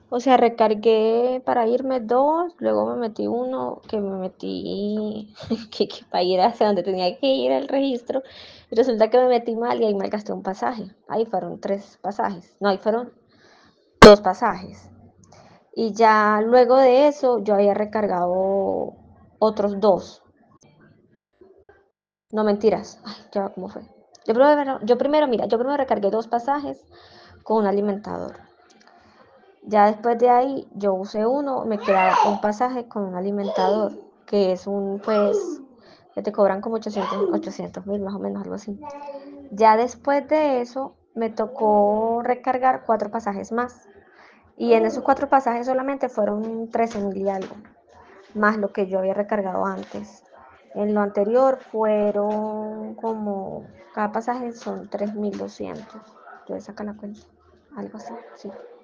O sea, recargué para irme dos, luego me metí uno, que me metí que para ir hacia donde tenía que ir al registro, y resulta que me metí mal y ahí me gasté un pasaje. Ahí fueron tres pasajes, no, ahí fueron dos pasajes. Y ya luego de eso yo había recargado otros dos. No mentiras. Ay, ya, ¿cómo fue? Yo primero recargué dos pasajes con un alimentador. Ya después de ahí yo usé uno, me quedaba un pasaje con un alimentador, que es un, pues, que te cobran como 800.000 más o menos, algo así. Ya después de eso me tocó recargar cuatro pasajes más. Y en esos cuatro pasajes solamente fueron 13.000 y algo, más lo que yo había recargado antes. En lo anterior fueron como, cada pasaje son 3.200. Yo voy a sacar la cuenta, algo así, sí.